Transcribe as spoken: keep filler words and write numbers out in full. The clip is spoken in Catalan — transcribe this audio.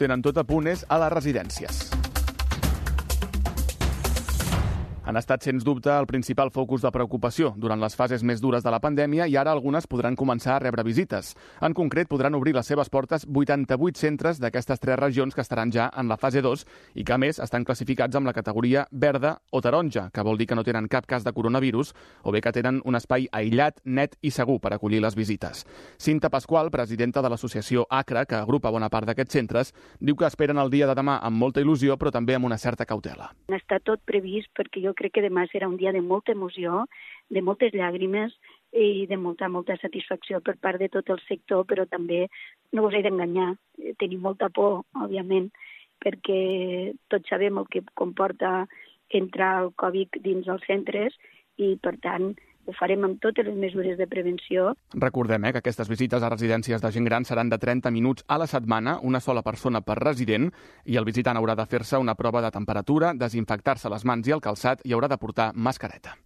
Tenen tot a punt és a les residències. Han estat, sens dubte, el principal focus de preocupació durant les fases més dures de la pandèmia i ara algunes podran començar a rebre visites. En concret, podran obrir les seves portes vuitanta-vuit centres d'aquestes tres regions que estaran ja en la fase dos i que, a més, estan classificats amb la categoria verda o taronja, que vol dir que no tenen cap cas de coronavirus o bé que tenen un espai aïllat, net i segur per acollir les visites. Cinta Pasqual, presidenta de l'associació ACRA, que agrupa bona part d'aquests centres, diu que esperen el dia de demà amb molta il·lusió, però també amb una certa cautela. Està tot previst perquè jo crec que demà serà un dia de molta emoció, de moltes llàgrimes i de molta, molta satisfacció per part de tot el sector, però també no us he d'enganyar. Tenim molta por, òbviament, perquè tots sabem el que comporta entrar el Covid dins els centres i, per tant, ho farem amb totes les mesures de prevenció. Recordem eh, que aquestes visites a residències de gent gran seran de trenta minuts a la setmana, una sola persona per resident, i el visitant haurà de fer-se una prova de temperatura, desinfectar-se les mans i el calçat i haurà de portar mascareta.